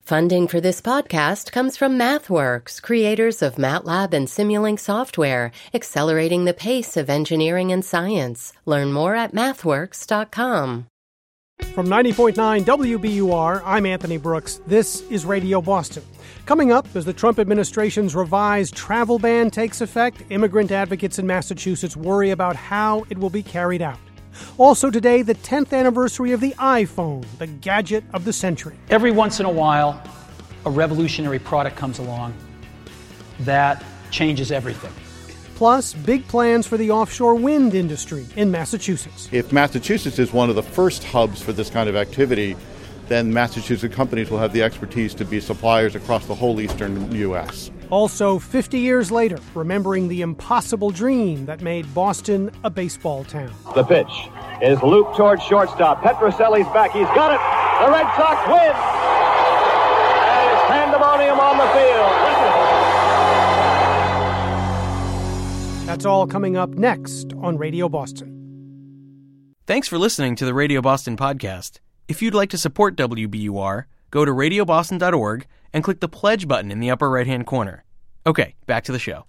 Funding for this podcast comes from MathWorks, creators of MATLAB and Simulink software, accelerating the pace of engineering and science. Learn more at mathworks.com. From 90.9 WBUR, I'm Anthony Brooks. This is Radio Boston. Coming up, as the Trump administration's revised travel ban takes effect, immigrant advocates in Massachusetts worry about how it will be carried out. Also today, the 10th anniversary of the iPhone, the gadget of the century. Every once in a while, a revolutionary product comes along that changes everything. Plus, big plans for the offshore wind industry in Massachusetts. If Massachusetts is one of the first hubs for this kind of activity, then Massachusetts companies will have the expertise to be suppliers across the whole eastern U.S. Also, 50 years later, remembering the impossible dream that made Boston a baseball town. The pitch is Luke towards shortstop. Petrocelli's back. He's got it. The Red Sox win. And it's pandemonium on the field. That's all coming up next on Radio Boston. Thanks for listening to the Radio Boston podcast. If you'd like to support WBUR, go to radioboston.org and click the pledge button in the upper right-hand corner. Okay, back to the show.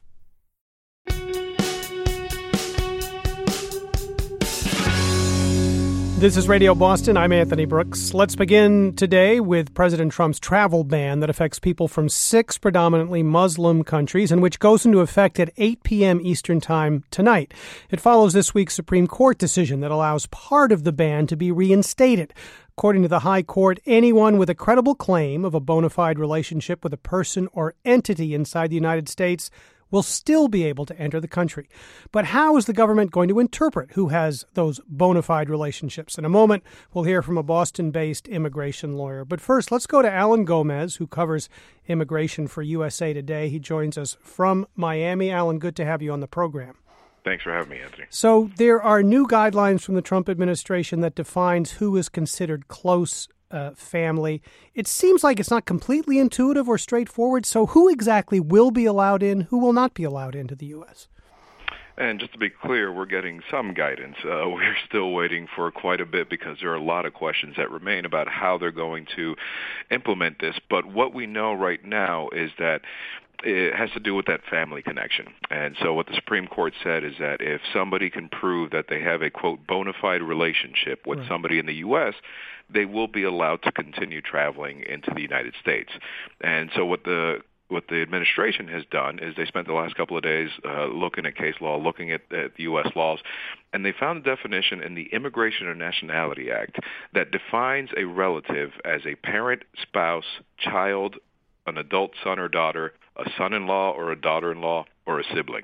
This is Radio Boston. I'm Anthony Brooks. Let's begin today with President Trump's travel ban that affects people from 6 predominantly Muslim countries and which goes into effect at 8 p.m. Eastern Time tonight. It follows this week's Supreme Court decision that allows part of the ban to be reinstated. According to the High Court, anyone with a credible claim of a bona fide relationship with a person or entity inside the United States will still be able to enter the country. But how is the government going to interpret who has those bona fide relationships? In a moment, we'll hear from a Boston-based immigration lawyer. But first, let's go to Alan Gomez, who covers immigration for USA Today. He joins us from Miami. Alan, good to have you on the program. Thanks for having me, Anthony. So there are new guidelines from the Trump administration that defines who is considered close family. It seems like it's not completely intuitive or straightforward. So who exactly will be allowed in, who will not be allowed into the U.S.? And just to be clear, we're getting some guidance. We're still waiting for quite a bit because there are a lot of questions that remain about how they're going to implement this. But what we know right now is that it has to do with that family connection. And so what the Supreme Court said is that if somebody can prove that they have a, quote, bona fide relationship with somebody in the U.S., they will be allowed to continue traveling into the United States. And so what the administration has done is they spent the last couple of days looking at case law, looking at the U.S. laws, and they found a definition in the Immigration and Nationality Act that defines a relative as a parent, spouse, child, an adult son or daughter, a son-in-law or a daughter-in-law, or a sibling.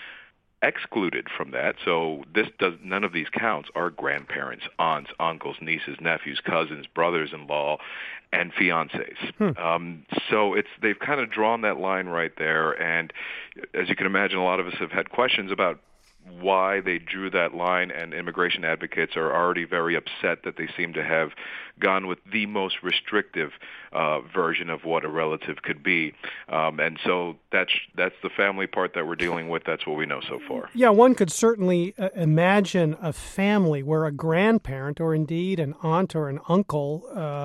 Excluded from that, so none of these counts are grandparents, aunts, uncles, nieces, nephews, cousins, brothers-in-law, and fiancés. So they've kind of drawn that line right there, and as you can imagine, a lot of us have had questions about why they drew that line, and immigration advocates are already very upset that they seem to have gone with the most restrictive version of what a relative could be. And so that's the family part that we're dealing with. That's what we know so far. Yeah, one could certainly imagine a family where a grandparent or indeed an aunt or an uncle,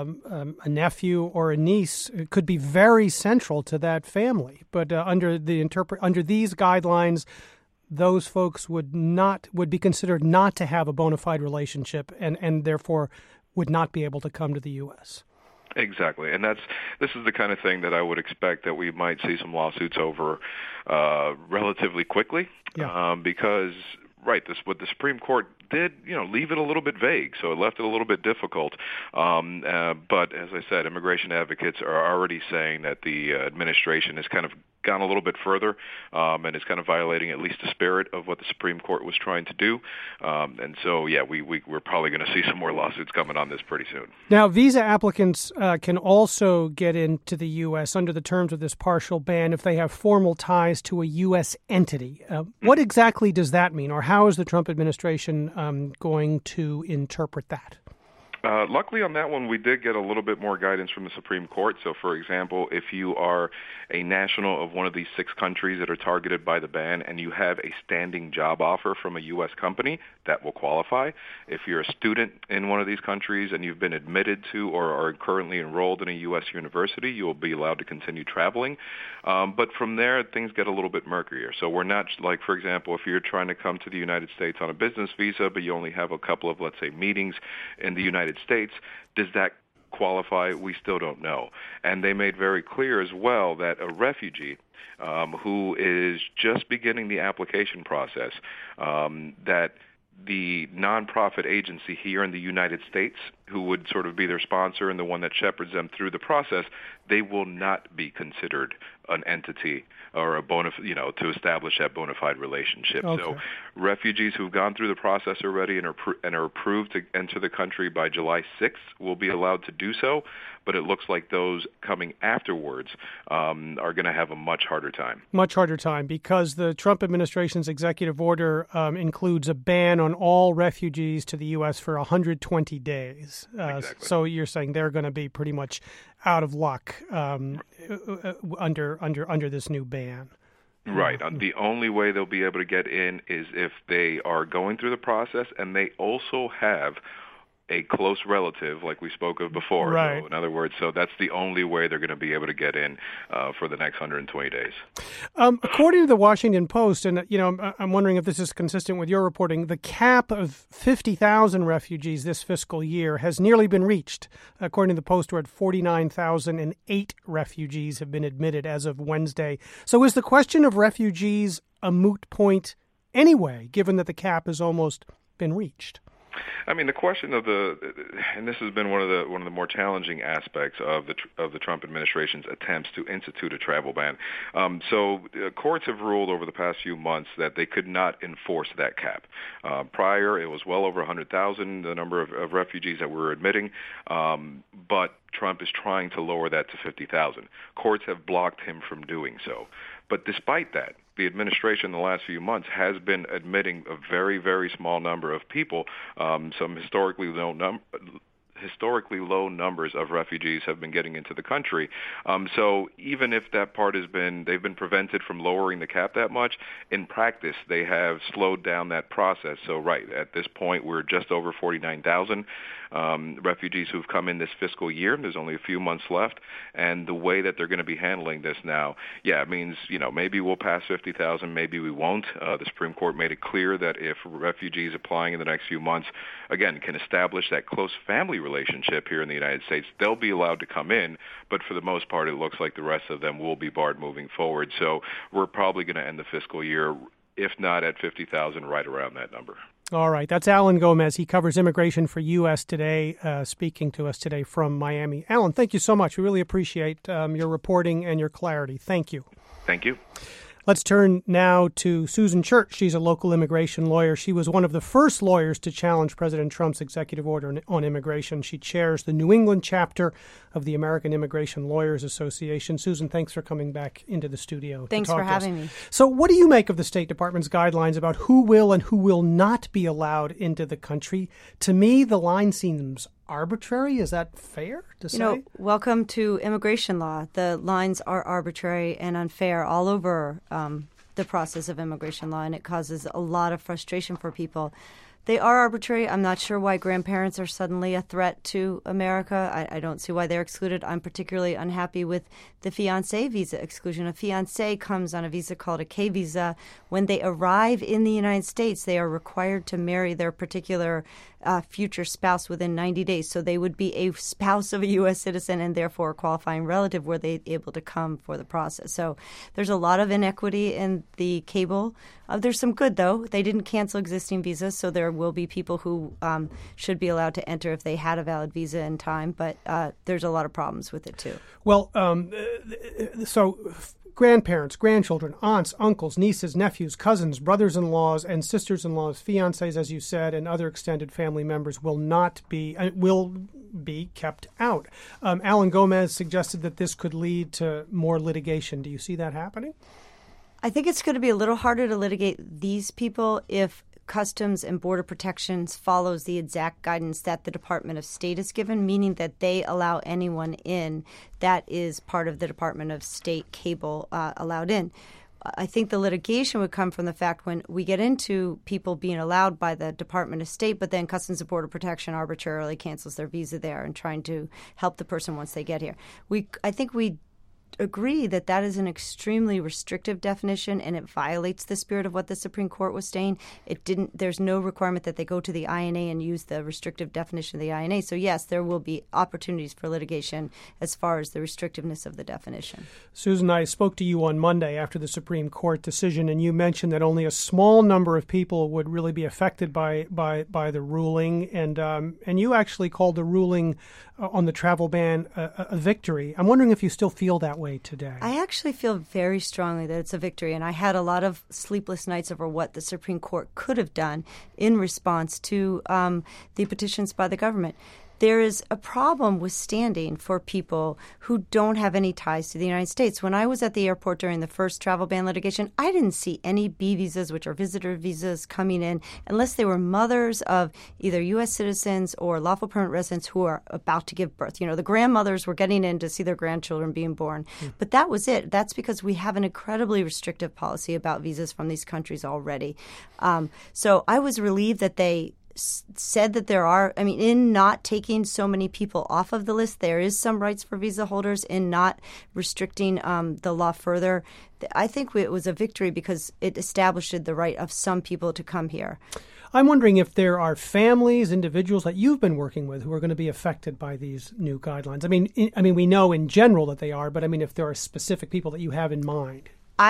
a nephew or a niece could be very central to that family. But under these guidelines, those folks would be considered not to have a bona fide relationship and therefore would not be able to come to the U.S. Exactly, and this is the kind of thing that I would expect that we might see some lawsuits over relatively quickly, because what the Supreme Court did, leave it a little bit vague, so it left it a little bit difficult. But as I said, immigration advocates are already saying that the administration has kind of gone a little bit further and is kind of violating at least the spirit of what the Supreme Court was trying to do. And so, we're probably going to see some more lawsuits coming on this pretty soon. Now, visa applicants can also get into the U.S. under the terms of this partial ban if they have formal ties to a U.S. entity. What exactly does that mean, or how is the Trump administration going to interpret that? Luckily on that one, we did get a little bit more guidance from the Supreme Court. So, for example, if you are a national of one of these 6 countries that are targeted by the ban and you have a standing job offer from a U.S. company, that will qualify. If you're a student in one of these countries and you've been admitted to or are currently enrolled in a U.S. university, you will be allowed to continue traveling. But from there, things get a little bit murkier. So we're not, like, for example, if you're trying to come to the United States on a business visa, but you only have a couple of, let's say, meetings in the United States, does that qualify? We still don't know. And they made very clear as well that a refugee who is just beginning the application process, that the nonprofit agency here in the United States, who would sort of be their sponsor and the one that shepherds them through the process, they will not be considered an entity or to establish that bona fide relationship. Okay. So refugees who've gone through the process already and are approved to enter the country by July 6th will be allowed to do so, but it looks like those coming afterwards are going to have a much harder time. Much harder time because the Trump administration's executive order includes a ban on all refugees to the U.S. for 120 days. Exactly. So you're saying they're going to be pretty much out of luck under this new ban. Right. The only way they'll be able to get in is if they are going through the process and they also have a close relative, like we spoke of before. Right. So in other words, so that's the only way they're going to be able to get in for the next 120 days. According to the Washington Post, and I'm wondering if this is consistent with your reporting, the cap of 50,000 refugees this fiscal year has nearly been reached. According to the Post, we're at 49,008 refugees have been admitted as of Wednesday. So is the question of refugees a moot point anyway, given that the cap has almost been reached? I mean, the question of and this has been one of the more challenging aspects of the Trump administration's attempts to institute a travel ban. So courts have ruled over the past few months that they could not enforce that cap. Prior, it was well over 100,000, the number of refugees that we're admitting, but Trump is trying to lower that to 50,000. Courts have blocked him from doing so. But despite that, the administration in the last few months has been admitting a very, very small number of people. Some historically low numbers of refugees have been getting into the country. So even if that part they've been prevented from lowering the cap that much, in practice they have slowed down that process. So right, at this point we're just over 49,000 refugees who've come in this fiscal year. There's only a few months left, and the way that they're going to be handling this now, it means, maybe we'll pass 50,000, maybe we won't. The Supreme Court made it clear that if refugees applying in the next few months, again, can establish that close family relationship here in the United States, they'll be allowed to come in, but for the most part, it looks like the rest of them will be barred moving forward. So we're probably going to end the fiscal year, if not at 50,000, right around that number. All right. That's Alan Gomez. He covers immigration for U.S. Today, speaking to us today from Miami. Alan, thank you so much. We really appreciate your reporting and your clarity. Thank you. Thank you. Let's turn now to Susan Church. She's a local immigration lawyer. She was one of the first lawyers to challenge President Trump's executive order on immigration. She chairs the New England chapter of the American Immigration Lawyers Association. Susan, thanks for coming back into the studio. Thanks for having me. So what do you make of the State Department's guidelines about who will and who will not be allowed into the country? To me, the line seems arbitrary. Is that fair to say? Welcome to immigration law. The lines are arbitrary and unfair all over the process of immigration law, and it causes a lot of frustration for people. They are arbitrary. I'm not sure why grandparents are suddenly a threat to America. I don't see why they're excluded. I'm particularly unhappy with the fiancé visa exclusion. A fiancé comes on a visa called a K visa. When they arrive in the United States, they are required to marry their particular future spouse within 90 days. So they would be a spouse of a U.S. citizen and therefore a qualifying relative were they able to come for the process. So there's a lot of inequity in the cable. There's some good, though. They didn't cancel existing visas, so there will be people who should be allowed to enter if they had a valid visa in time. But there's a lot of problems with it, too. Well, so grandparents, grandchildren, aunts, uncles, nieces, nephews, cousins, brothers-in-laws, and sisters-in-laws, fiancés, as you said, and other extended family members will be kept out. Alan Gomez suggested that this could lead to more litigation. Do you see that happening? I think it's going to be a little harder to litigate these people if Customs and Border Protection follows the exact guidance that the Department of State has given, meaning that they allow anyone in that is part of the Department of State cable allowed in. I think the litigation would come from the fact when we get into people being allowed by the Department of State, but then Customs and Border Protection arbitrarily cancels their visa there and trying to help the person once they get here. I think we agree that that is an extremely restrictive definition, and it violates the spirit of what the Supreme Court was saying. There's no requirement that they go to the INA and use the restrictive definition of the INA. So yes, there will be opportunities for litigation as far as the restrictiveness of the definition. Susan, I spoke to you on Monday after the Supreme Court decision, and you mentioned that only a small number of people would really be affected by the ruling, and you actually called the ruling on the travel ban a victory. I'm wondering if you still feel that way today. I actually feel very strongly that it's a victory, and I had a lot of sleepless nights over what the Supreme Court could have done in response to the petitions by the government. There is a problem with standing for people who don't have any ties to the United States. When I was at the airport during the first travel ban litigation, I didn't see any B visas, which are visitor visas, coming in unless they were mothers of either U.S. citizens or lawful permanent residents who are about to give birth. You know, the grandmothers were getting in to see their grandchildren being born. But that was it. That's because we have an incredibly restrictive policy about visas from these countries already. So I was relieved that they said that in not taking so many people off of the list, there is some rights for visa holders in not restricting the law further. I think it was a victory because it established the right of some people to come here. I'm wondering if there are families, individuals that you've been working with who are going to be affected by these new guidelines. I mean, we know in general that they are, but I mean, if there are specific people that you have in mind.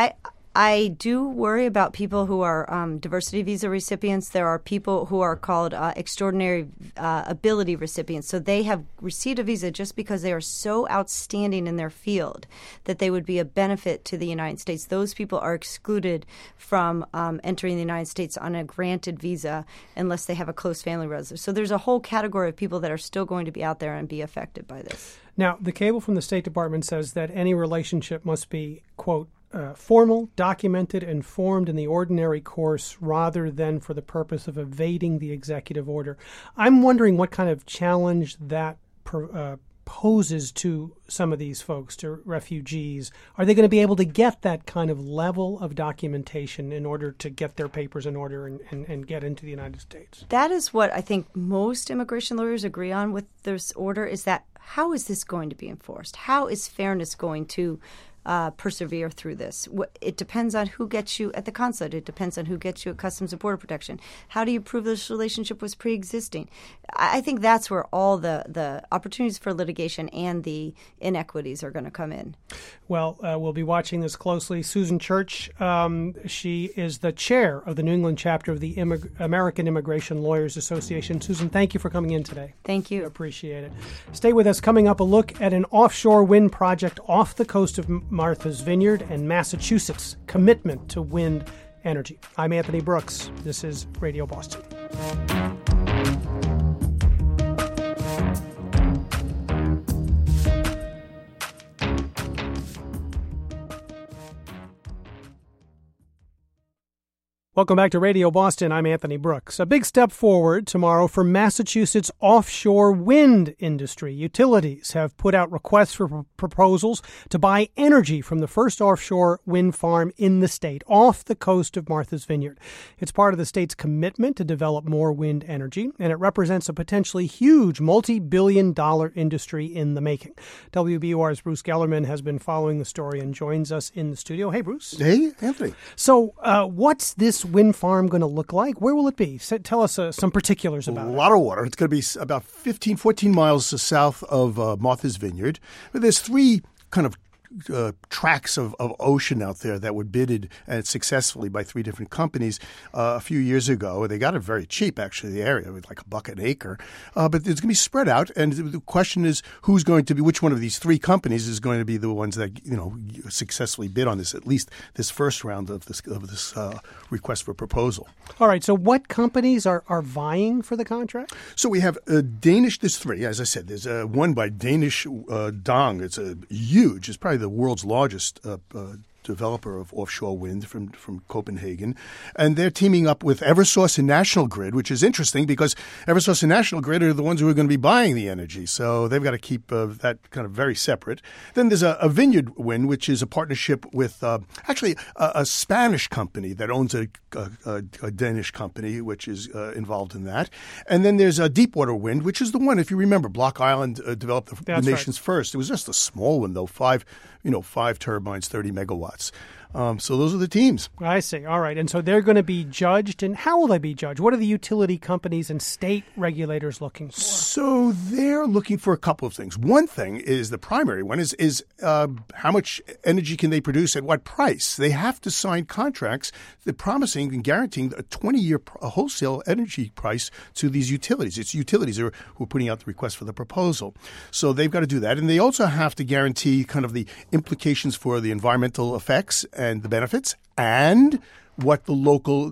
I do worry about people who are diversity visa recipients. There are people who are called extraordinary ability recipients. So they have received a visa just because they are so outstanding in their field that they would be a benefit to the United States. Those people are excluded from entering the United States on a granted visa unless they have a close family relative. So there's a whole category of people that are still going to be out there and be affected by this. Now, the cable from the State Department says that any relationship must be, quote, formal, documented, and formed in the ordinary course rather than for the purpose of evading the executive order. I'm wondering what kind of challenge that poses to some of these folks, to refugees. Are they going to be able to get that kind of level of documentation in order to get their papers in order and get into the United States? That is what I think most immigration lawyers agree on with this order, is that how is this going to be enforced? How is fairness going to persevere through this? It depends on who gets you at the consulate. It depends on who gets you at Customs and Border Protection. How do you prove this relationship was pre-existing? I think that's where all the opportunities for litigation and the inequities are going to come in. Well, we'll be watching this closely. Susan Church, she is the chair of the New England chapter of the American Immigration Lawyers Association. Susan, thank you for coming in today. Thank you. Appreciate it. Stay with us. Coming up, a look at an offshore wind project off the coast of Martha's Vineyard and Massachusetts' commitment to wind energy. I'm Anthony Brooks. This is Radio Boston. Welcome back to Radio Boston. I'm Anthony Brooks. A big step forward tomorrow for Massachusetts' offshore wind industry. Utilities have put out requests for proposals to buy energy from the first offshore wind farm in the state, off the coast of Martha's Vineyard. It's part of the state's commitment to develop more wind energy, and it represents a potentially huge multi-billion-dollar industry in the making. WBUR's Bruce Gellerman has been following the story and joins us in the studio. Hey, Bruce. Hey, Anthony. So what's this wind farm going to look like? Where will it be? Tell us some particulars about it. A lot of water. It's going to be about 14 miles south of Martha's Vineyard. There's three kind of tracts of ocean out there that were bidded successfully by three different companies a few years ago. They got it very cheap, actually, the area, with like $1 an acre. But it's going to be spread out, and the question is which one of these three companies is going to be the ones that successfully bid on this, at least this first round of this request for proposal. All right, so what companies are vying for the contract? So we have Danish, there's three, as I said. There's one by Danish Dong. It's huge. It's probably the world's largest developer of offshore wind from Copenhagen. And they're teaming up with Eversource and National Grid, which is interesting because Eversource and National Grid are the ones who are going to be buying the energy. So they've got to keep that kind of very separate. Then there's a Vineyard Wind, which is a partnership with actually a Spanish company that owns a Danish company, which is involved in that. And then there's a Deepwater Wind, which is the one, if you remember, Block Island developed the nation's first. It was just a small one, though, five turbines, 30 megawatts. So those are the teams. I see. All right. And so they're going to be judged. And how will they be judged? What are the utility companies and state regulators looking for? So they're looking for a couple of things. One thing is the primary one is how much energy can they produce at what price? They have to sign contracts that promising and guaranteeing a 20-year wholesale energy price to these utilities. It's utilities who are putting out the request for the proposal. So they've got to do that. And they also have to guarantee kind of the implications for the environmental effects and the benefits, and what the local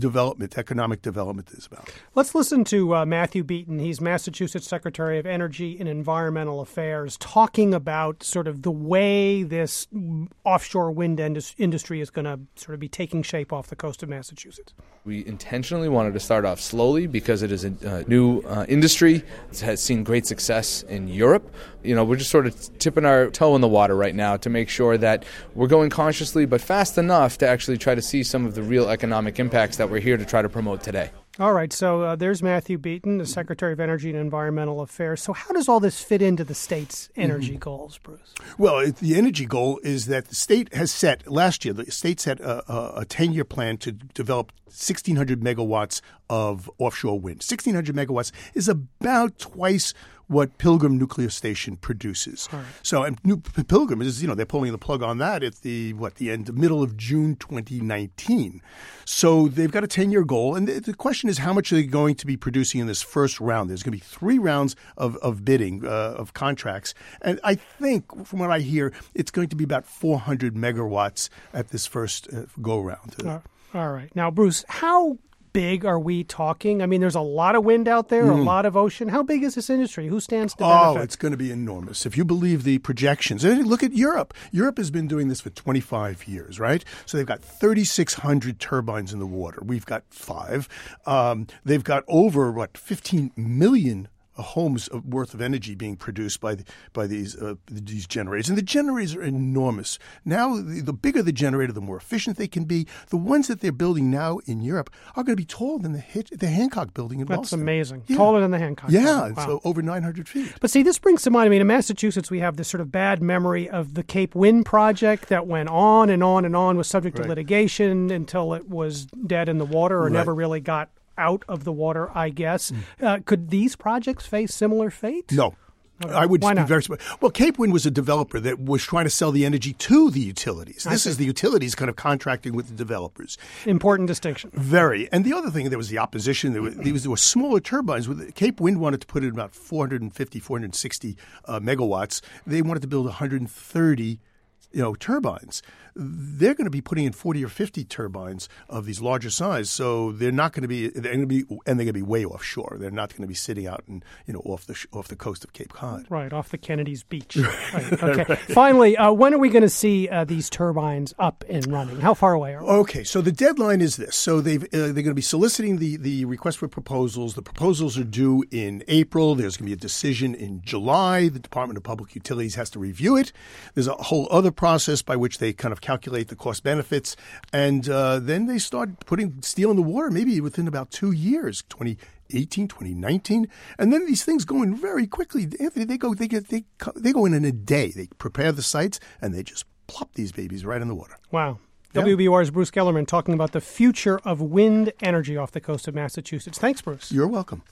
economic development is about. Let's listen to Matthew Beaton. He's Massachusetts Secretary of Energy and Environmental Affairs, talking about sort of the way this offshore wind industry is going to sort of be taking shape off the coast of Massachusetts. We intentionally wanted to start off slowly because it is a new industry. It has seen great success in Europe. We're just sort of tipping our toe in the water right now to make sure that we're going cautiously but fast enough to actually try to see some of the real economic impacts that we're here to try to promote today. All right, so there's Matthew Beaton, the Secretary of Energy and Environmental Affairs. So how does all this fit into the state's energy goals, Bruce? Well, the energy goal is that the state has set, last year, the state set a 10-year plan to develop 1,600 megawatts of offshore wind. 1,600 megawatts is about twice what Pilgrim Nuclear Station produces. Right. So, and Pilgrim is, they're pulling the plug on that at the middle of June 2019. So they've got a 10-year goal, and the question is how much are they going to be producing in this first round? There's going to be 3 rounds of bidding, of contracts, and I think, from what I hear, it's going to be about 400 megawatts at this first go-round. All right. Now, Bruce, how big are we talking? I mean, there's a lot of wind out there, a lot of ocean. How big is this industry? Who stands to benefit? Oh, it's going to be enormous. If you believe the projections. And look at Europe. Europe has been doing this for 25 years, right? So they've got 3,600 turbines in the water. We've got 5. They've got over, 15 million homes worth of energy being produced by these generators. And the generators are enormous. Now, the bigger the generator, the more efficient they can be. The ones that they're building now in Europe are going to be taller than the Hancock building in Boston. That's amazing. Yeah. Taller than the Hancock building. Wow. So over 900 feet. But see, this brings to mind, in Massachusetts, we have this sort of bad memory of the Cape Wind project that went on and on and on, was subject to litigation until it was dead in the water or never really got out of the water, I guess. Could these projects face similar fate? No. Okay. I would. Why not? Well, Cape Wind was a developer that was trying to sell the energy to the utilities. This is the utilities kind of contracting with the developers. Important distinction. Very. And the other thing, there was the opposition. There were smaller turbines. Cape Wind wanted to put in about 450, 460 megawatts. They wanted to build 130 turbines. They're going to be putting in 40 or 50 turbines of these larger size. So they're going to be way offshore. They're not going to be sitting out and off the coast of Cape Cod. Right, off the Kennedy's Beach. Right. Okay. Right. Finally, when are we going to see these turbines up and running? How far away are we? Okay, so the deadline is this. So they're going to be soliciting the request for proposals. The proposals are due in April. There's going to be a decision in July. The Department of Public Utilities has to review it. There's a whole other process by which they kind of calculate the cost benefits, and then they start putting steel in the water maybe within about 2 years, 2018, 2019, and then these things go in very quickly. Anthony, they go in a day. They prepare the sites and they just plop these babies right in the water. Wow. Yeah. WBUR's Bruce Gellerman talking about the future of wind energy off the coast of Massachusetts. Thanks, Bruce. You're welcome.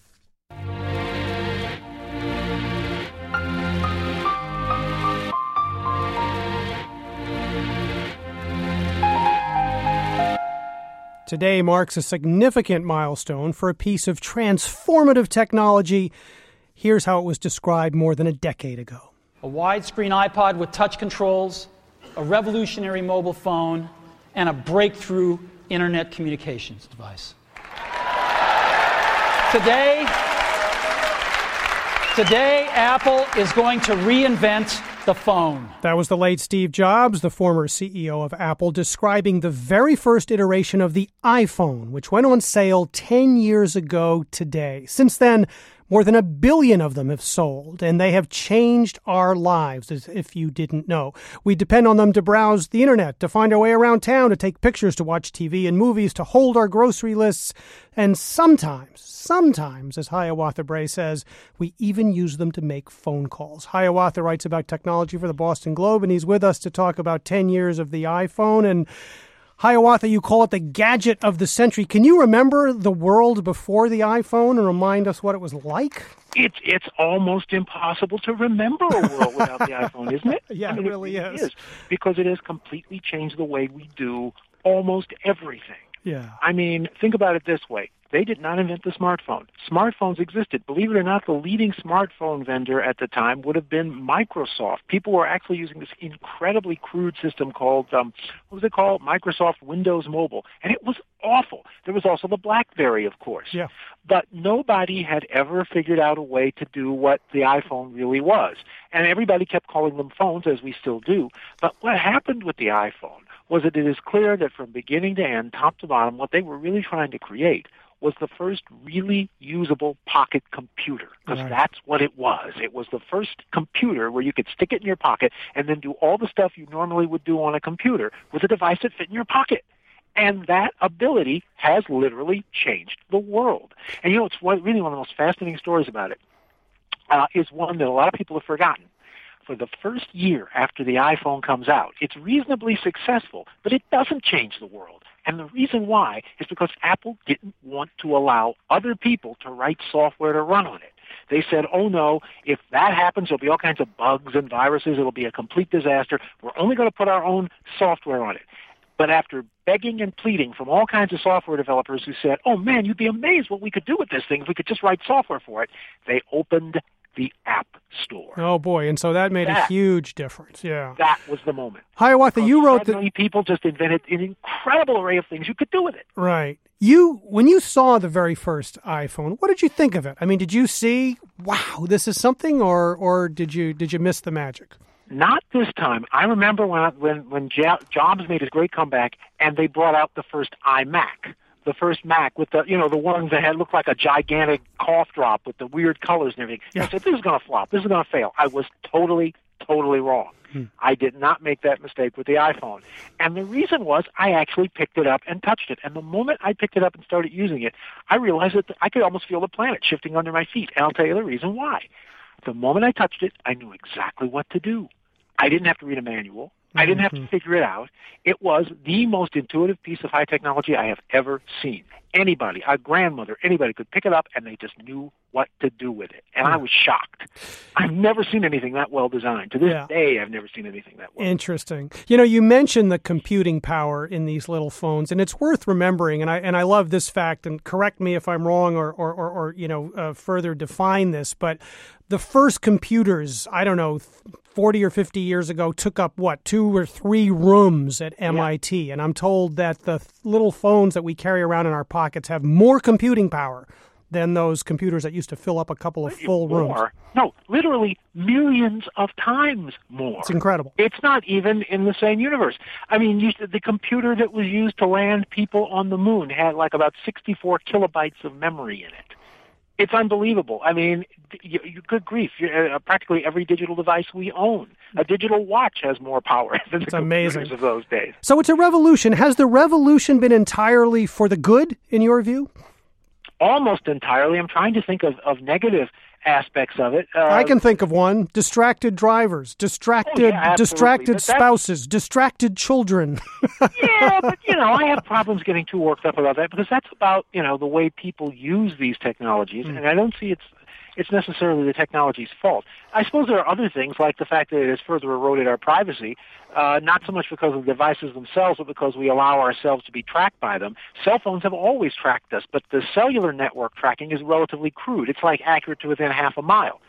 Today marks a significant milestone for a piece of transformative technology. Here's how it was described more than a decade ago. A widescreen iPod with touch controls, a revolutionary mobile phone, and a breakthrough internet communications device. Today, Apple is going to reinvent the phone. That was the late Steve Jobs, the former CEO of Apple, describing the very first iteration of the iPhone, which went on sale 10 years ago today. Since then, more than 1 billion of them have sold, and they have changed our lives, as if you didn't know. We depend on them to browse the internet, to find our way around town, to take pictures, to watch TV and movies, to hold our grocery lists, and sometimes, as Hiawatha Bray says, we even use them to make phone calls. Hiawatha writes about technology for the Boston Globe, and he's with us to talk about 10 years of the iPhone. And Hiawatha, you call it the gadget of the century. Can you remember the world before the iPhone and remind us what it was like? It's almost impossible to remember a world without the iPhone, isn't it? Yeah, it really is. Because it has completely changed the way we do almost everything. Yeah. I mean, think about it this way. They did not invent the smartphone. Smartphones existed. Believe it or not, the leading smartphone vendor at the time would have been Microsoft. People were actually using this incredibly crude system called, Microsoft Windows Mobile. And it was awful. There was also the BlackBerry, of course. Yeah. But nobody had ever figured out a way to do what the iPhone really was. And everybody kept calling them phones, as we still do. But what happened with the iPhone was that it is clear that from beginning to end, top to bottom, what they were really trying to create was the first really usable pocket computer, because that's what it was. It was the first computer where you could stick it in your pocket and then do all the stuff you normally would do on a computer with a device that fit in your pocket. And that ability has literally changed the world. And it's really one of the most fascinating stories about it is one that a lot of people have forgotten. For the first year after the iPhone comes out, it's reasonably successful, but it doesn't change the world. And the reason why is because Apple didn't want to allow other people to write software to run on it. They said, oh no, if that happens, there'll be all kinds of bugs and viruses. It'll be a complete disaster. We're only going to put our own software on it. But after begging and pleading from all kinds of software developers who said, oh man, you'd be amazed what we could do with this thing if we could just write software for it, they opened the App Store. Oh boy, and so that made a huge difference. Yeah, that was the moment. Hiawatha, you wrote that people just invented an incredible array of things you could do with it. Right. When you saw the very first iPhone, what did you think of it? I mean, did you see, wow, this is something, or did you miss the magic? Not this time. I remember when Jobs made his great comeback, and they brought out the first iMac. The first Mac with the ones that looked like a gigantic cough drop with the weird colors and everything. Yeah. I said, this is going to flop. This is going to fail. I was totally wrong. I did not make that mistake with the iPhone. And the reason was I actually picked it up and touched it. And the moment I picked it up and started using it, I realized that I could almost feel the planet shifting under my feet. And I'll tell you the reason why. The moment I touched it, I knew exactly what to do. I didn't have to read a manual. I didn't have to figure it out. It was the most intuitive piece of high technology I have ever seen. Anybody, a grandmother, anybody could pick it up and they just knew what to do with it. And I was shocked. I've never seen anything that well designed. To this day, I've never seen anything that well. Interesting. You mentioned the computing power in these little phones, and it's worth remembering, and I love this fact, and correct me if I'm wrong or further define this, but the first computers, 40 or 50 years ago, took up, 2 or 3 rooms at MIT. Yeah. And I'm told that the little phones that we carry around in our pockets have more computing power than those computers that used to fill up a couple of full rooms. No, literally millions of times more. It's incredible. It's not even in the same universe. I mean, the computer that was used to land people on the moon had about 64 kilobytes of memory in it. It's unbelievable. I mean, good grief. Practically every digital device we own. A digital watch has more power than the computers of those days. So it's a revolution. Has the revolution been entirely for the good, in your view? Almost entirely. I'm trying to think of negative aspects of it. I can think of one. Distracted drivers, distracted spouses, distracted children. Yeah, but, I have problems getting too worked up about that because that's about, the way people use these technologies, and I don't see it's necessarily the technology's fault. I suppose there are other things, like the fact that it has further eroded our privacy, not so much because of the devices themselves, but because we allow ourselves to be tracked by them. Cell phones have always tracked us, but the cellular network tracking is relatively crude. It's like accurate to within half a mile.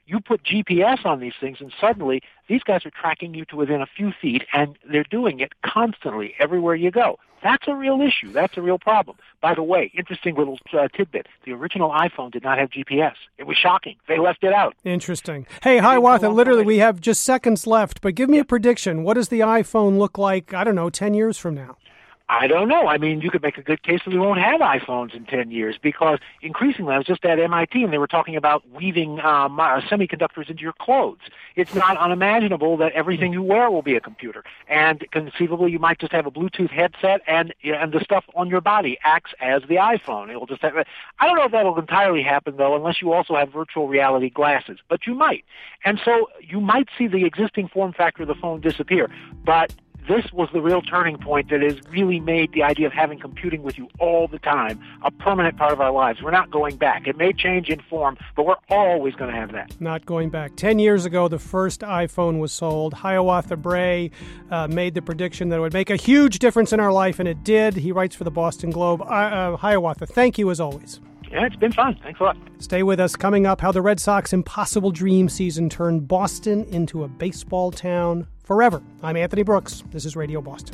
You put GPS on these things, and suddenly these guys are tracking you to within a few feet, and they're doing it constantly everywhere you go. That's a real issue. That's a real problem. By the way, interesting little tidbit. The original iPhone did not have GPS. It was shocking. They left it out. Interesting. Hey, Hiawatha, literally we have just seconds left, but give me a prediction. What does the iPhone look like, 10 years from now? I don't know. I mean, you could make a good case that we won't have iPhones in 10 years because increasingly, I was just at MIT and they were talking about weaving semiconductors into your clothes. It's not unimaginable that everything you wear will be a computer. And conceivably, you might just have a Bluetooth headset and the stuff on your body acts as the iPhone. It will just I don't know if that will entirely happen, though, unless you also have virtual reality glasses. But you might. And so you might see the existing form factor of the phone disappear. But this was the real turning point that has really made the idea of having computing with you all the time a permanent part of our lives. We're not going back. It may change in form, but we're always going to have that. Not going back. 10 years ago, the first iPhone was sold. Hiawatha Bray made the prediction that it would make a huge difference in our life, and it did. He writes for the Boston Globe. Hiawatha, thank you as always. Yeah, it's been fun. Thanks a lot. Stay with us. Coming up, how the Red Sox impossible dream season turned Boston into a baseball town forever. I'm Anthony Brooks. This is Radio Boston.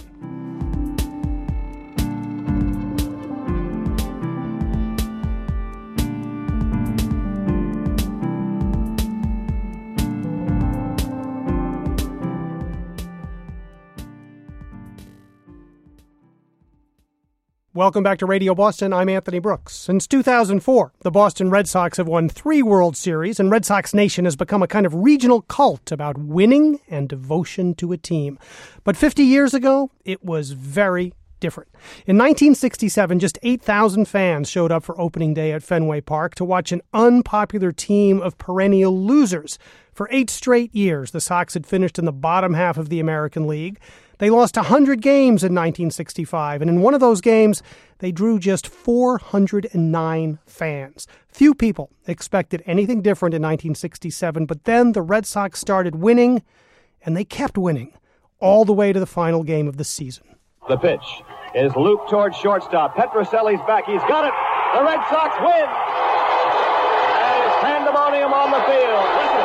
Welcome back to Radio Boston. I'm Anthony Brooks. Since 2004, the Boston Red Sox have won 3 World Series, and Red Sox Nation has become a kind of regional cult about winning and devotion to a team. But 50 years ago, it was very different. In 1967, just 8,000 fans showed up for opening day at Fenway Park to watch an unpopular team of perennial losers. For 8 straight years, the Sox had finished in the bottom half of the American League. They lost 100 games in 1965, and in one of those games, they drew just 409 fans. Few people expected anything different in 1967, but then the Red Sox started winning, and they kept winning, all the way to the final game of the season. The pitch is Luke towards shortstop. Petrocelli's back. He's got it. The Red Sox win. And it's pandemonium on the field.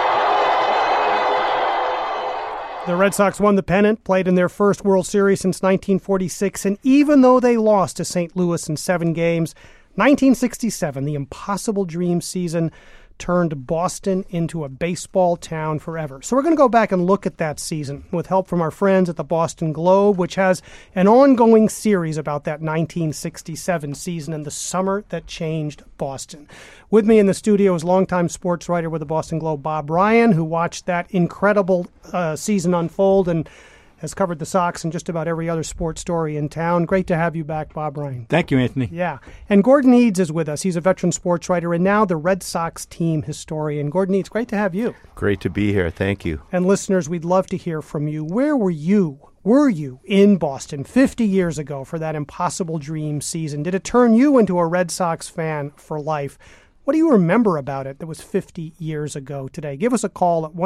The Red Sox won the pennant, played in their first World Series since 1946, and even though they lost to St. Louis in 7 games, 1967, the impossible dream season, turned Boston into a baseball town forever. So we're going to go back and look at that season with help from our friends at the Boston Globe, which has an ongoing series about that 1967 season and the summer that changed Boston. With me in the studio is longtime sports writer with the Boston Globe, Bob Ryan, who watched that incredible season unfold and has covered the Sox and just about every other sports story in town. Great to have you back, Bob Ryan. Thank you, Anthony. Yeah. And Gordon Eads is with us. He's a veteran sports writer and now the Red Sox team historian. Gordon Eads, great to have you. Great to be here. Thank you. And listeners, we'd love to hear from you. Where were you in Boston 50 years ago for that impossible dream season? Did it turn you into a Red Sox fan for life? What do you remember about it that was 50 years ago today? Give us a call at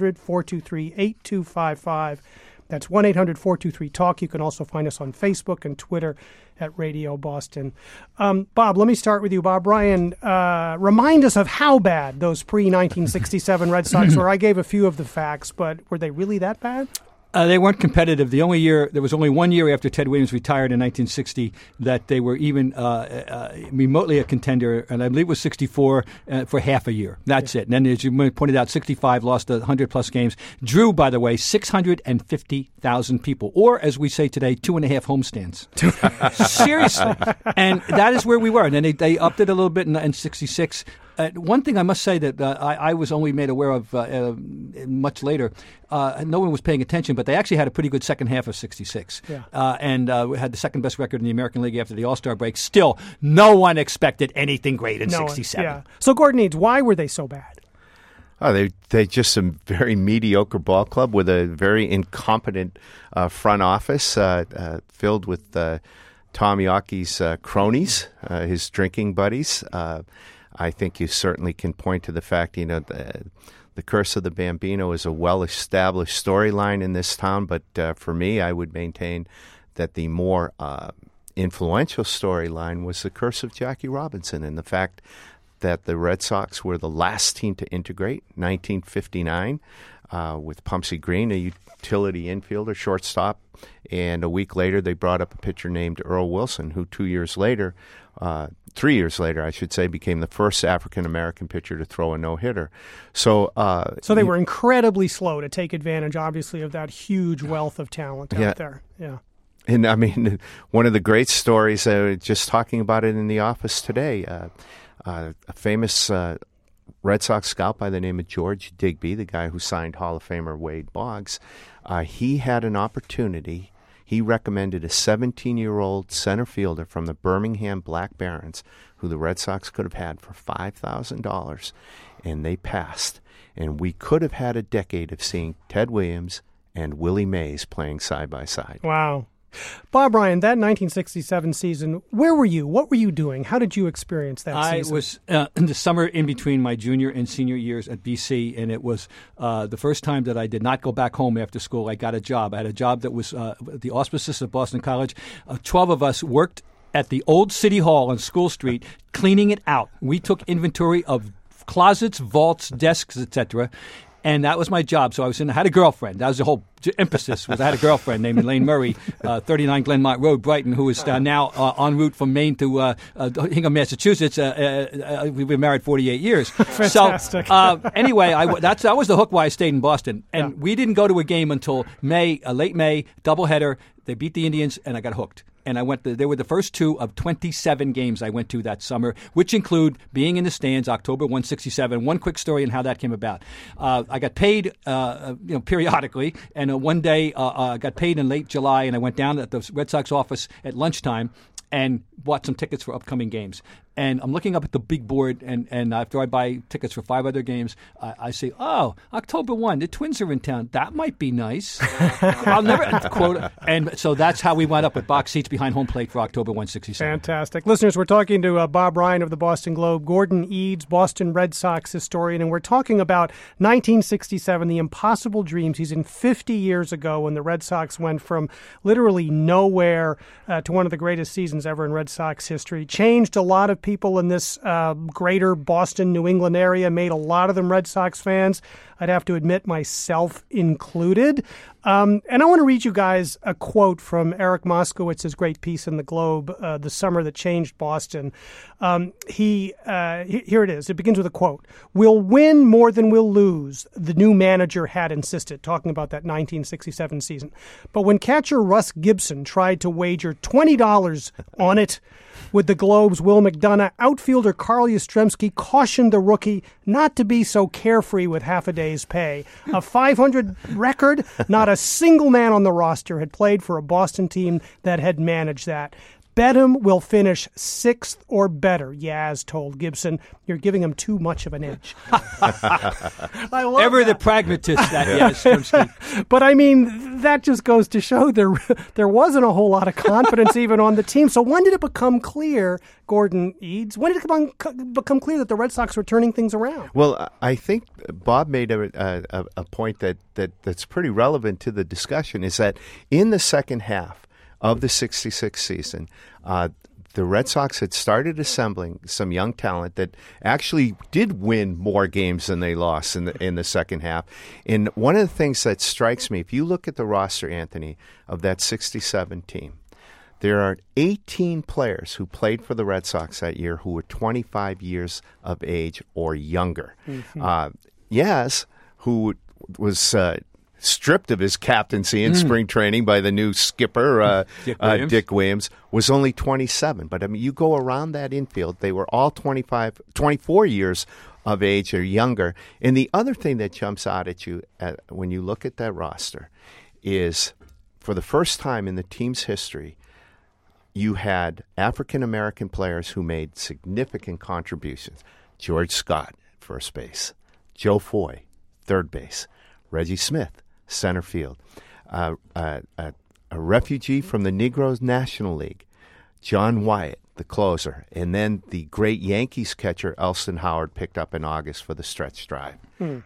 1-800-423-8255. That's 1-800-423-TALK. You can also find us on Facebook and Twitter at Radio Boston. Bob, let me start with you. Bob Ryan, remind us of how bad those pre-1967 Red Sox were. I gave a few of the facts, but were they really that bad? They weren't competitive. There was only 1 year after Ted Williams retired in 1960 that they were even remotely a contender, and I believe it was 64 for half a year. That's it. And then, as you pointed out, 65 lost 100-plus games. Drew, by the way, 650,000 people, or as we say today, 2.5 homestands. Seriously. And that is where we were. And then they upped it a little bit in 66. One thing I must say that I was only made aware of much later, no one was paying attention, but they actually had a pretty good second half of 66. Yeah. And we had the second best record in the American League after the All-Star break. Still, no one expected anything great in 67. Yeah. So, Gordon Eads, why were they so bad? Oh, they just some very mediocre ball club with a very incompetent front office filled with Tom Yockey's cronies, his drinking buddies. I think you certainly can point to the fact, the Curse of the Bambino is a well-established storyline in this town, but for me, I would maintain that the more influential storyline was the Curse of Jackie Robinson and the fact that the Red Sox were the last team to integrate, 1959, with Pumpsie Green, a utility infielder, shortstop. And a week later, they brought up a pitcher named Earl Wilson, who 3 years later, I should say, became the first African-American pitcher to throw a no-hitter. So they were incredibly slow to take advantage, obviously, of that huge wealth of talent out there. Yeah. And, I mean, one of the great stories, just talking about it in the office today, a famous Red Sox scout by the name of George Digby, the guy who signed Hall of Famer Wade Boggs, he had an opportunity. He recommended a 17-year-old center fielder from the Birmingham Black Barons, who the Red Sox could have had for $5,000, and they passed. And we could have had a decade of seeing Ted Williams and Willie Mays playing side by side. Wow. Bob Ryan, that 1967 season, where were you? What were you doing? How did you experience that season? I was in the summer in between my junior and senior years at BC, and it was the first time that I did not go back home after school. I got a job. I had a job that was the auspices of Boston College. 12 of us worked at the old City Hall on School Street, cleaning it out. We took inventory of closets, vaults, desks, etc., and that was my job. So I had a girlfriend. That was the whole emphasis. I had a girlfriend named Elaine Murray, 39 Glenmont Road, Brighton, who is now en route from Maine to Hingham, Massachusetts. We've been married 48 years. Fantastic. So anyway, that was the hook why I stayed in Boston. And we didn't go to a game until May, late May, doubleheader. They beat the Indians, and I got hooked. And they were the first 2 of 27 games I went to that summer, which include being in the stands, October 167. One quick story on how that came about. I got paid periodically, and one day I got paid in late July, and I went down at the Red Sox office at lunchtime and bought some tickets for upcoming games. And I'm looking up at the big board, and after I buy tickets for 5 other games, I say, October 1, the Twins are in town. That might be nice. I'll never quote. And so that's how we wound up with box seats behind home plate for October 167. Fantastic. Listeners, we're talking to Bob Ryan of the Boston Globe, Gordon Eads, Boston Red Sox historian, and we're talking about 1967, the impossible dream season 50 years ago when the Red Sox went from literally nowhere to one of the greatest seasons ever in Red Sox history. Changed a lot of people in this greater Boston, New England area, made a lot of them Red Sox fans. I'd have to admit, myself included. And I want to read you guys a quote from Eric Moskowitz's great piece in the Globe, The Summer That Changed Boston. Here it is. It begins with a quote. "We'll win more than we'll lose," the new manager had insisted, talking about that 1967 season. But when catcher Russ Gibson tried to wager $20 on it with the Globe's Will McDonough, outfielder Carl Yastrzemski cautioned the rookie not to be so carefree with half a day's pay. A .500 record, not a single man on the roster had played for a Boston team that had managed that. "Bedham will finish 6th or better," Yaz told Gibson. "You're giving him too much of an edge." I love Ever that. the pragmatist, that Yaz. But I mean, that just goes to show there wasn't a whole lot of confidence even on the team. So when did it become clear, Gordon Eads, when did it become clear that the Red Sox were turning things around? Well, I think Bob made a point that's pretty relevant to the discussion, is that in the second half of the 66 season, the Red Sox had started assembling some young talent that actually did win more games than they lost in the second half. And one of the things that strikes me, if you look at the roster, Anthony, of that 67 team, there are 18 players who played for the Red Sox that year who were 25 years of age or younger. Mm-hmm. Yaz, who was stripped of his captaincy in spring training by the new skipper, Dick Williams, was only 27. But, I mean, you go around that infield, they were all 24 years of age or younger. And the other thing that jumps out at you when you look at that roster is, for the first time in the team's history, you had African-American players who made significant contributions. George Scott, first base. Joe Foy, third base. Reggie Smith, center field. A refugee from the Negroes National League, John Wyatt, the closer. And then the great Yankees catcher, Elston Howard, picked up in August for the stretch drive.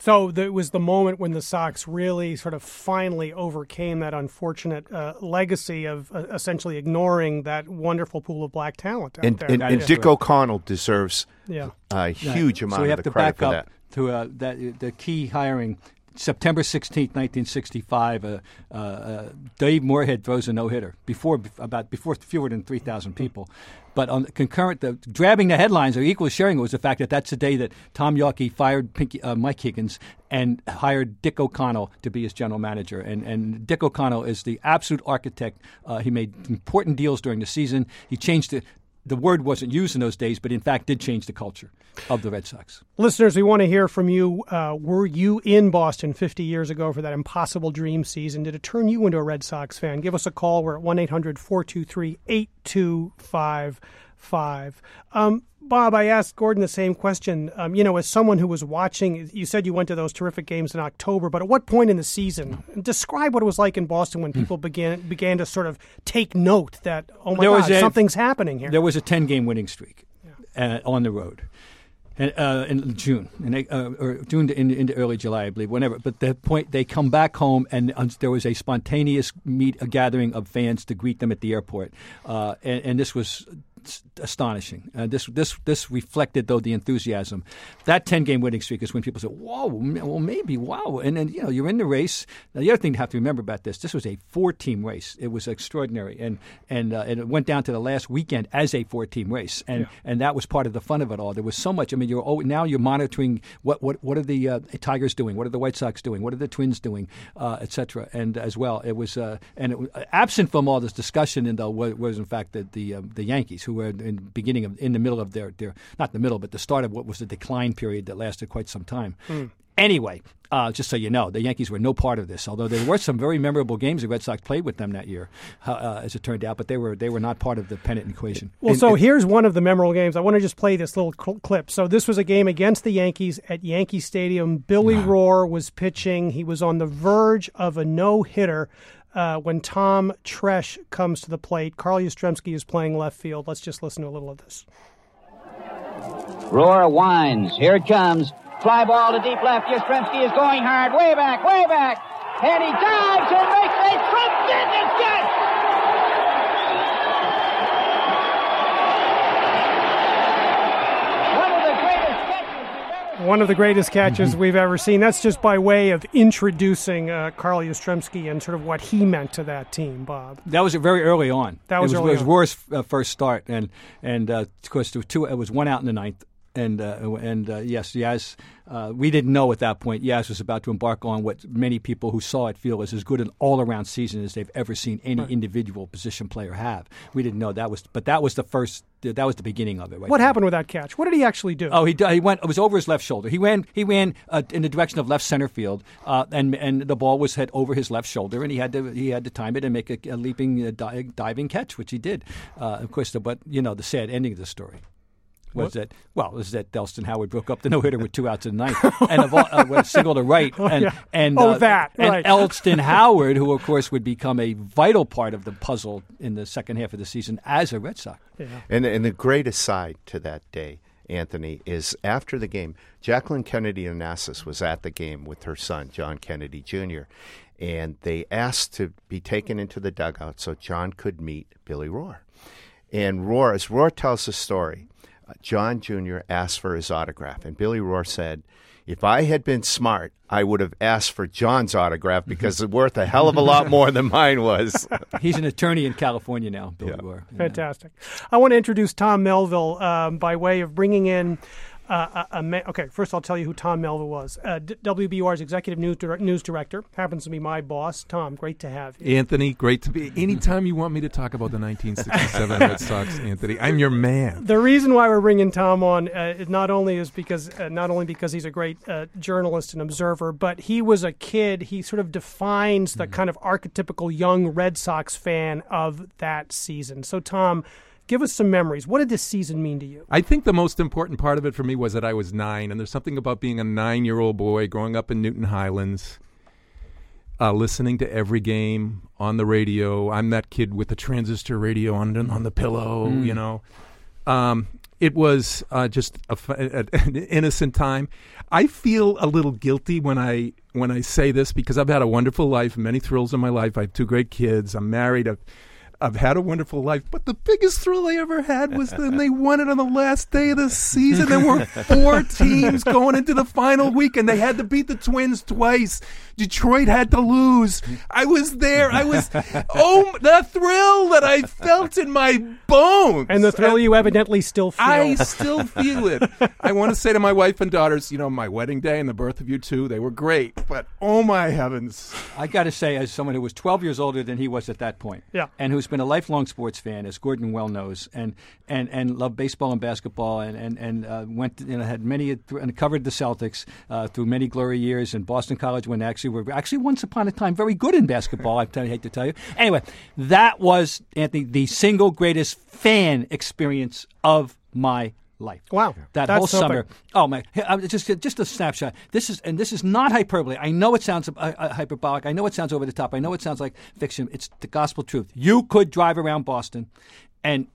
So it was the moment when the Sox really sort of finally overcame that unfortunate legacy of essentially ignoring that wonderful pool of black talent out there. And Dick O'Connell deserves a huge amount so we of have the to credit back for up that. To the key hiring. September 16th, 1965, Dave Moorhead throws a no-hitter before fewer than 3,000 people. But on the grabbing the headlines or equally sharing it was the fact that that's the day that Tom Yawkey fired Mike Higgins and hired Dick O'Connell to be his general manager. And Dick O'Connell is the absolute architect. He made important deals during the season. He changed the word wasn't used in those days, but in fact did change the culture of the Red Sox. Listeners, we want to hear from you. Were you in Boston 50 years ago for that impossible dream season? Did it turn you into a Red Sox fan? Give us a call. We're at 1-800-423-8255. Bob, I asked Gordon the same question. As someone who was watching, you said you went to those terrific games in October, but at what point in the season? Describe what it was like in Boston when people began to sort of take note that, oh my God, something's happening here. There was a 10-game winning streak on the road. In June, or June into early July, I believe, whenever. But the point, they come back home, and there was a spontaneous gathering of fans to greet them at the airport, and this was astonishing. This reflected, though, the enthusiasm. That 10-game winning streak is when people say, "Whoa, well, maybe, wow," and then you're in the race. Now, the other thing to have to remember about this was a 4-team race. It was extraordinary, and it went down to the last weekend as a 4-team race, and that was part of the fun of it all. There was so much. I mean, now you're monitoring what are the Tigers doing, what are the White Sox doing, what are the Twins doing, etc. And as well, it was absent from all this discussion, and was in fact the Yankees, who were in the middle of their not the middle, but the start of what was the decline period that lasted quite some time. Anyway, just so you know, the Yankees were no part of this, although there were some very memorable games the Red Sox played with them that year, as it turned out, but they were not part of the pennant equation. Well, here's one of the memorable games. I want to just play this little clip. So this was a game against the Yankees at Yankee Stadium. Billy Rohr was pitching. He was on the verge of a no-hitter when Tom Tresh comes to the plate. Carl Yastrzemski is playing left field. Let's just listen to a little of this. Rohr winds. Here it comes. Fly ball to deep left. Yastrzemski is going hard. Way back. And he dives and makes a tremendous catch. One of the greatest catches we've ever seen. That's just by way of introducing Carl Yastrzemski and sort of what he meant to that team, Bob. That was very early on. It was Rohr's first start, and of course there were it was one out in the ninth. And yes, Yaz, we didn't know at that point Yaz was about to embark on what many people who saw it feel is as good an all-around season as they've ever seen any individual position player have. We didn't know that was the beginning of it. What happened with that catch? What did he actually do? Oh, he went. It was over his left shoulder. He ran in the direction of left center field, and the ball was hit over his left shoulder, and he had to time it and make a leaping diving catch, which he did. Of course, but the sad ending of the story was that Delston Howard broke up the no-hitter with 2 outs in the ninth, and a single to right, and Elston Howard, who of course would become a vital part of the puzzle in the second half of the season as a Red Sox. Yeah. And the great aside to that day, Anthony, is after the game, Jacqueline Kennedy Onassis was at the game with her son, John Kennedy Jr., and they asked to be taken into the dugout so John could meet Billy Rohr. And as Rohr tells the story, John Jr. asked for his autograph, and Billy Rohr said, "If I had been smart, I would have asked for John's autograph because it's worth a hell of a lot more than mine was." He's an attorney in California now, Billy Rohr. Fantastic. I want to introduce Tom Melville by way of bringing in okay, first I'll tell you who Tom Melville was. WBUR's executive news director, happens to be my boss. Tom, great to have you. Anthony, great to be. Anytime you want me to talk about the 1967 Red Sox, Anthony, I'm your man. The reason why we're bringing Tom on not only because he's a great journalist and observer, but he was a kid. He sort of defines the kind of archetypical young Red Sox fan of that season. So, Tom, give us some memories. What did this season mean to you? I think the most important part of it for me was that I was 9, and there's something about being a 9-year-old boy growing up in Newton Highlands, listening to every game on the radio. I'm that kid with the transistor radio on the pillow, It was just an innocent time. I feel a little guilty when I say this because I've had a wonderful life, many thrills in my life. I have 2 great kids. I'm married. I've had a wonderful life, but the biggest thrill I ever had was when they won it on the last day of the season. There were 4 teams going into the final week, and they had to beat the Twins twice. Detroit had to lose. I was there. The thrill that I felt in my bones. And the thrill you evidently still feel. I still feel it. I want to say to my wife and daughters, my wedding day and the birth of you 2, they were great, but oh my heavens. I got to say, as someone who was 12 years older than he was at that point, and who's been a lifelong sports fan, as Gordon well knows, and loved baseball and basketball, and went had many and covered the Celtics through many glory years, and Boston College when were once upon a time very good in basketball. I hate to tell you. Anyway, that was, Anthony, the single greatest fan experience of my life. Wow, that's whole summer. Oh my! Just a snapshot. This is not hyperbole. I know it sounds hyperbolic. I know it sounds over the top. I know it sounds like fiction. It's the gospel truth. You could drive around Boston, and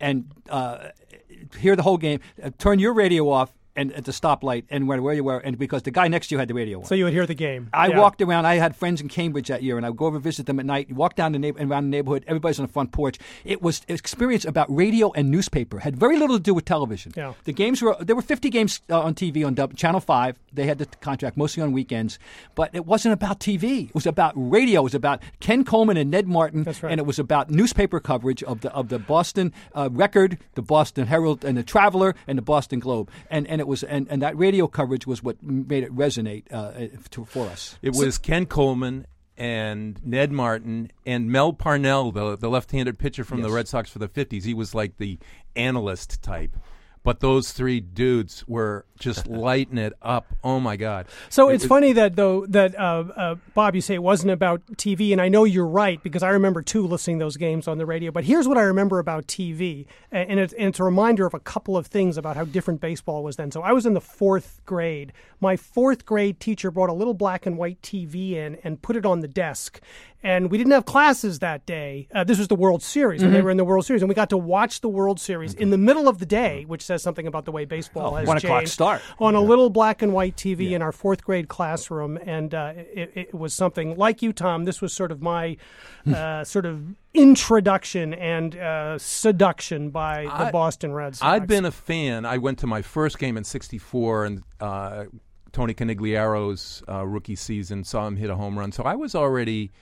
hear the whole game. Turn your radio off. And at the stoplight, and where you were, and because the guy next to you had the radio on. So you would hear the game. I walked around. I had friends in Cambridge that year, and I would go over and visit them at night. You walk down around the neighborhood. Everybody's on the front porch. It was an experience about radio and newspaper. Had very little to do with television. Yeah. The games there were 50 games on TV on Channel 5. They had the contract mostly on weekends, but it wasn't about TV. It was about radio. It was about Ken Coleman and Ned Martin. That's right. And it was about newspaper coverage of the Boston Record, the Boston Herald, and the Traveler, and the Boston Globe. And it was and that radio coverage was what made it resonate for us. It was Ken Coleman and Ned Martin and Mel Parnell, the left-handed pitcher from the Red Sox for the 50s. He was like the analyst type. But those 3 dudes were just lighting it up. Oh, my God. So it's funny that, though, Bob, you say it wasn't about TV, and I know you're right, because I remember, too, listening to those games on the radio. But here's what I remember about TV, and it's a reminder of a couple of things about how different baseball was then. So I was in the 4th grade. My 4th grade teacher brought a little black and white TV in and put it on the desk. And we didn't have classes that day. This was the World Series, when they were in the World Series. And we got to watch the World Series in the middle of the day, which says something about the way baseball has 1 changed. 1 o'clock start. On a little black and white TV in our 4th grade classroom. And it was something like you, Tom. This was sort of my sort of introduction and seduction by the Boston Red Sox. I'd been a fan. I went to my first game in '64, and Tony Conigliaro's rookie season, saw him hit a home run. So I was already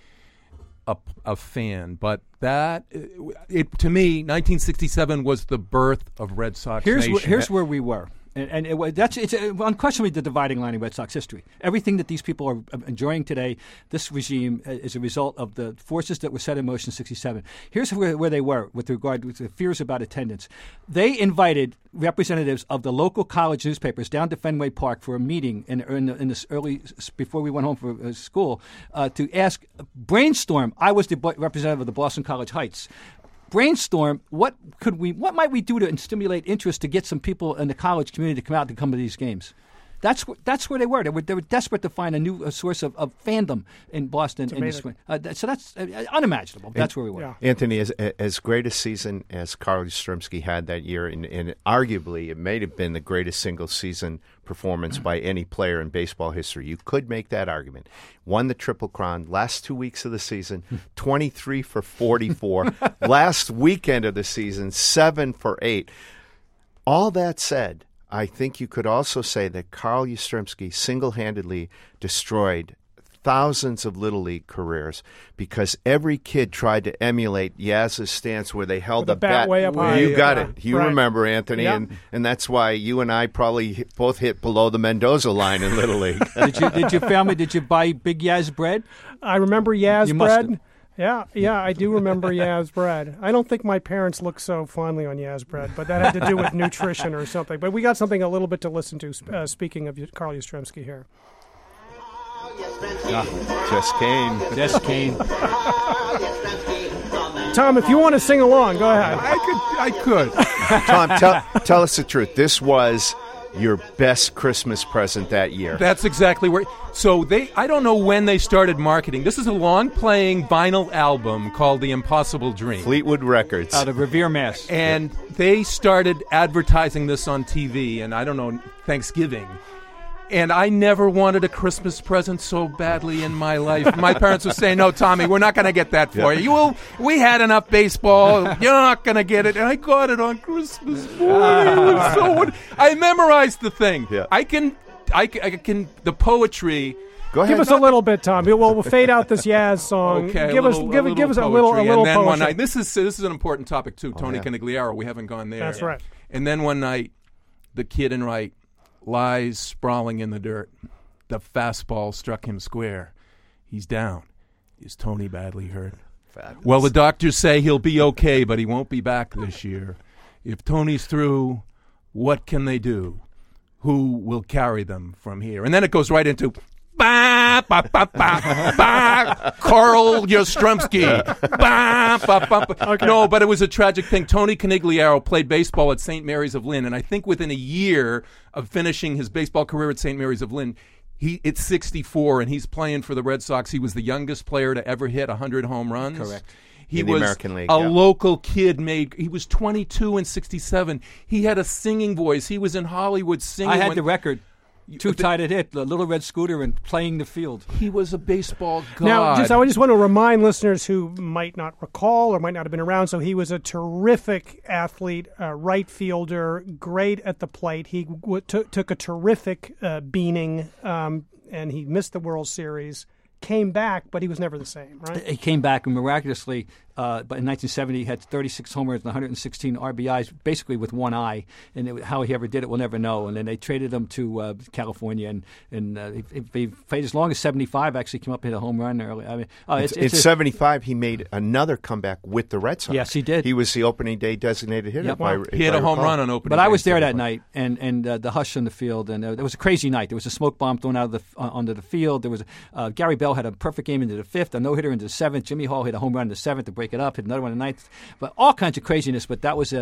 a fan, but to me, 1967 was the birth of Red Sox Nation. Here's where we were. And it's unquestionably the dividing line in Red Sox history. Everything that these people are enjoying today, this regime, is a result of the forces that were set in motion in 1967. Here's where they were with regard to the fears about attendance. They invited representatives of the local college newspapers down to Fenway Park for a meeting in this early, before we went home for school, to brainstorm. I was the representative of the Boston College Heights. Brainstorm what might we do to stimulate interest to get some people in the college community to come out to come to these games. That's where they were. They were desperate to find a new source of fandom in Boston in the spring. So that's unimaginable. That's where we were. Yeah. Anthony, as great a season as Carl Yastrzemski had that year, and arguably it may have been the greatest single season performance by any player in baseball history. You could make that argument. Won the Triple Crown last 2 weeks of the season, 23 for 44. Last weekend of the season, 7 for 8. All that said, I think you could also say that Carl Yastrzemski single-handedly destroyed thousands of Little League careers because every kid tried to emulate Yaz's stance where they held the bat way up high. You got it. You remember, Anthony, yeah. and that's why you and I probably both hit below the Mendoza line in Little League. Did you buy Big Yaz bread? I remember Yaz you bread. Yeah, I do remember Yaz bread. I don't think my parents looked so fondly on Yaz bread, but that had to do with nutrition or something. But we got something a little bit to listen to, speaking of Carl Yastrzemski here. Just Kane. Tom, if you want to sing along, go ahead. I could. Tom, tell us the truth. This was your best Christmas present that year. That's exactly where. So I don't know when they started marketing. This is a long-playing vinyl album called The Impossible Dream. Fleetwood Records. Out of Revere, Mass. And they started advertising this on TV, and I don't know, Thanksgiving. And I never wanted a Christmas present so badly in my life. My parents would say, "No, Tommy, we're not going to get that for you. We had enough baseball. You're not going to get it." And I got it on Christmas morning. I memorized the thing. Yeah. I can, the poetry. Go ahead. Give us a little bit, Tom. We'll fade out this Yaz song. Okay, give us a little and then poetry. one night, this is an important topic too. Tony Conigliaro. We haven't gone there. That's right. And then one night, the kid in right lies sprawling in the dirt. The fastball struck him square. He's down. Is Tony badly hurt? Fabulous. Well, the doctors say he'll be okay, but he won't be back this year. If Tony's through, what can they do? Who will carry them from here? And then it goes right into ba ba ba ba ba Carl Yastrzemski. Ba ba ba ba. Okay. No, but it was a tragic thing. Tony Conigliaro played baseball at St. Mary's of Lynn, and I think within a year of finishing his baseball career at St. Mary's of Lynn, it's 64, and he's playing for the Red Sox. He was the youngest player to ever hit 100 home runs. Correct. He in the was American League, a local kid. He was 22 in 67. He had a singing voice. He was in Hollywood singing. I had the record. Too tight at hit, the Little Red Scooter, and playing the field. He was a baseball god. Now, I just want to remind listeners who might not recall or might not have been around. So he was a terrific athlete, right fielder, great at the plate. He took a terrific beating, and he missed the World Series. Came back, but he was never the same, right? He came back and miraculously, but in 1970 he had 36 homers and 116 RBIs, basically with one eye. And how he ever did it, we'll never know. And then they traded him to California, and he played as long as 75. Actually, came up and hit a home run early. I mean, in 75 he made another comeback with the Red Sox. Yes, he did. He was the opening day designated hitter. Yep. He hit a home run on opening day. But I was there that night, and the hush on the field, and there was a crazy night. There was a smoke bomb thrown out of onto the field. There was Gary Bell had a perfect game into the fifth, a no-hitter into the seventh. Jimmy Hall hit a home run in the seventh to break it up, hit another one in the ninth. But all kinds of craziness. But that was the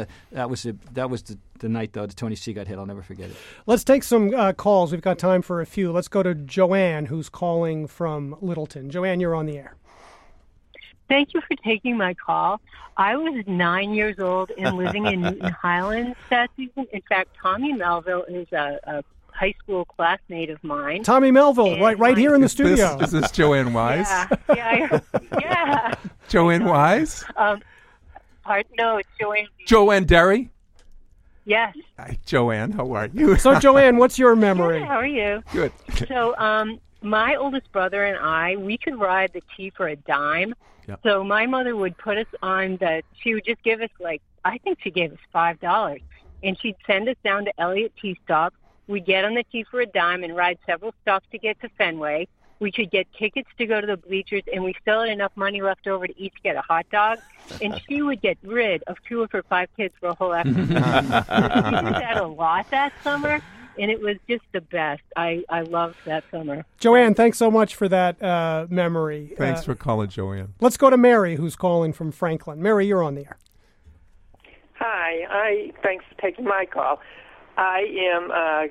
night, though, the Tony C got hit. I'll never forget it. Let's take some calls. We've got time for a few. Let's go to Joanne, who's calling from Littleton. Joanne, you're on the air. Thank you for taking my call. I was 9 years old and living in Newton Highlands that season. In fact, Tommy Melville is a high school classmate of mine. Tommy Melville, right here in the studio. Is this Joanne Wise? Yeah. Joanne Wise? No, it's Joanne. Joanne Derry? Yes. Hi, Joanne. How are you? So, Joanne, what's your memory? Good, how are you? Good. So, my oldest brother and we could ride the T for a dime. Yep. So my mother would put us on she would just give us I think she gave us $5. And she'd send us down to Elliott T stop. We'd get on the T for a dime and ride several stops to get to Fenway. We could get tickets to go to the bleachers, and we still had enough money left over to each get a hot dog. And she would get rid of 2 of her 5 kids for a whole afternoon. So she did that a lot that summer, and it was just the best. I loved that summer. Joanne, thanks so much for that memory. Thanks for calling, Joanne. Let's go to Mary, who's calling from Franklin. Mary, you're on the air. Hi. Thanks for taking my call. I am a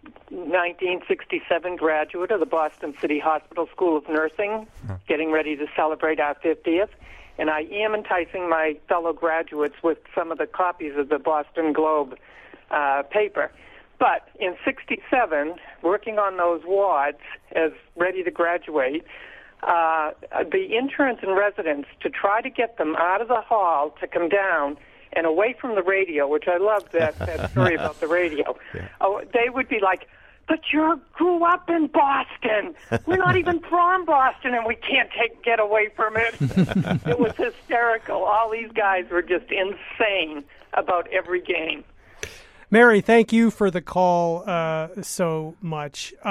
1967 graduate of the Boston City Hospital School of Nursing, getting ready to celebrate our 50th, and I am enticing my fellow graduates with some of the copies of the Boston Globe paper. But in 67, working on those wards as ready to graduate, the interns and residents, to try to get them out of the hall to come down and away from the radio, which I love that story about the radio. Yeah. Oh, they would be like, "But you grew up in Boston. We're not even from Boston, and we can't get away from it." It was hysterical. All these guys were just insane about every game. Mary, thank you for the call so much.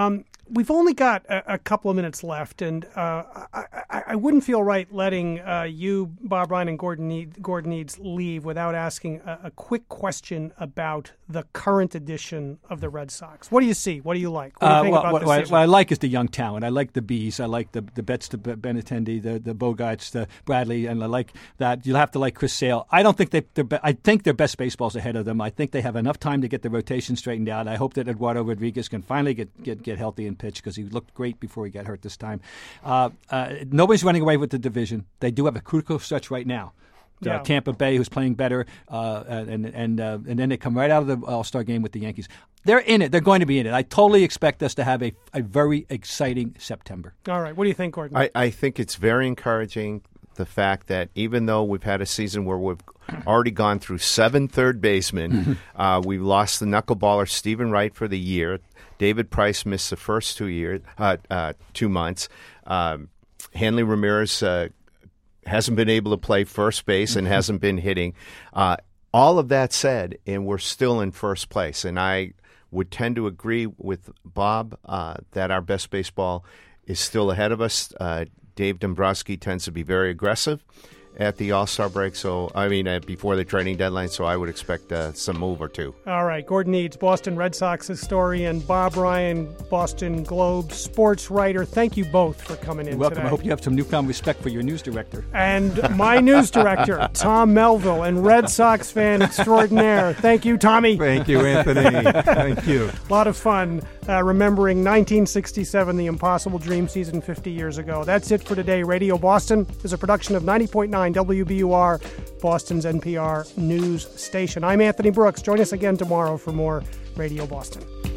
We've only got a couple of minutes left, and I wouldn't feel right letting you, Bob Ryan, and Gordon Eads leave without asking a quick question about the current edition of the Red Sox. What do you see? What do you like? What do you think about this season? What I like is the young talent. I like the Bees. I like the Betts, the Benintendi, the Bogarts, the Bradley, and I like that. You'll have to like Chris Sale. I don't think I think their best baseball's ahead of them. I think they have enough time to get the rotation straightened out. I hope that Eduardo Rodriguez can finally get healthy and pitch, because he looked great before he got hurt this time. Nobody's running away with the division. They do have a critical stretch right now. Tampa Bay, who's playing better, and then they come right out of the All-Star game with the Yankees. They're in it. They're going to be in it. I totally expect us to have a very exciting September. All right. What do you think, Gordon? I think it's very encouraging, the fact that even though we've had a season where we've already gone through 7 third basemen, we lost the knuckleballer Stephen Wright for the year. David Price missed the first 2 months. Hanley Ramirez hasn't been able to play first base and hasn't been hitting. All of that said, and we're still in first place. And I would tend to agree with Bob that our best baseball is still ahead of us. Dave Dombrowski tends to be very aggressive at the All-Star break, before the trading deadline, so I would expect some move or two. All right, Gordon Eads, Boston Red Sox historian, Bob Ryan, Boston Globe sports writer. Thank you both for coming in. You're welcome. Today. I hope you have some newfound respect for your news director. And my news director, Tom Melville, and Red Sox fan extraordinaire. Thank you, Tommy. Thank you, Anthony. Thank you. A lot of fun remembering 1967, the Impossible Dream season 50 years ago. That's it for today. Radio Boston is a production of 90.9 WBUR, Boston's NPR news station. I'm Anthony Brooks. Join us again tomorrow for more Radio Boston.